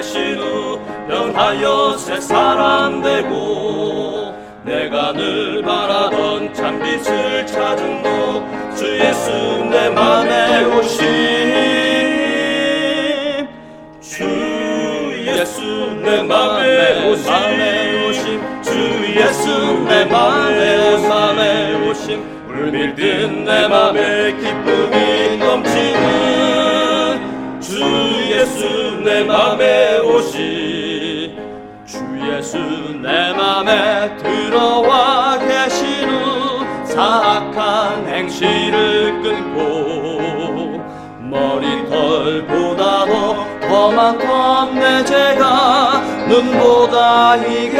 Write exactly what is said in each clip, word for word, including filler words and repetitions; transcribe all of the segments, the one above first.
계신 후 변하여 새 사람 되고 내가 늘 바라던 참빛을 찾은 너 주 예수 내 맘에 오심 주 예수 내 맘에 오심 주 예수 내 맘에 맘에 오심 물밀든 내 맘에 기쁨이 넘치는 주 예수 내 맘에 오심 주 예수 내 맘에 들어와 계신 후 사악한 행실을 끊고 머리털보다도 험한 험내 죄가 눈보다 희게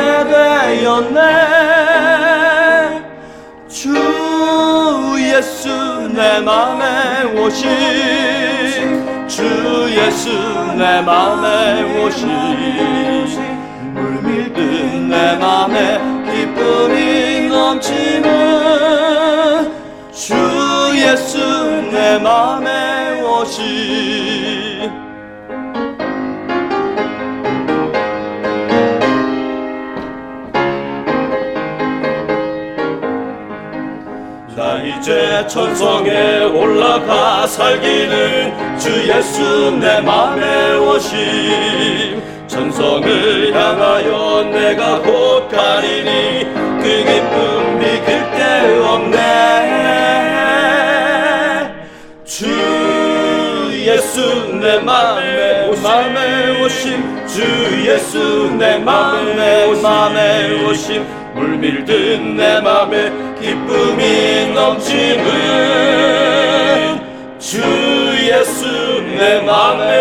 되었네 주 예수 내 맘에 오심 주 예수 내 맘에 오심 물밀든 내 맘에 기쁨이 넘치는 주 예수 내 맘에 오심 나 이제 천성에 올라가 살기는 주 예수 내 맘에 오심 천성을 향하여 내가 곧 가리니 그 기쁨 비길 데 없네 주 예수 내 맘에 맘에 오심 주 예수 내 맘에 맘에 오심 물밀든 내 맘에 기쁨이 넘치는 주 예수 내 맘에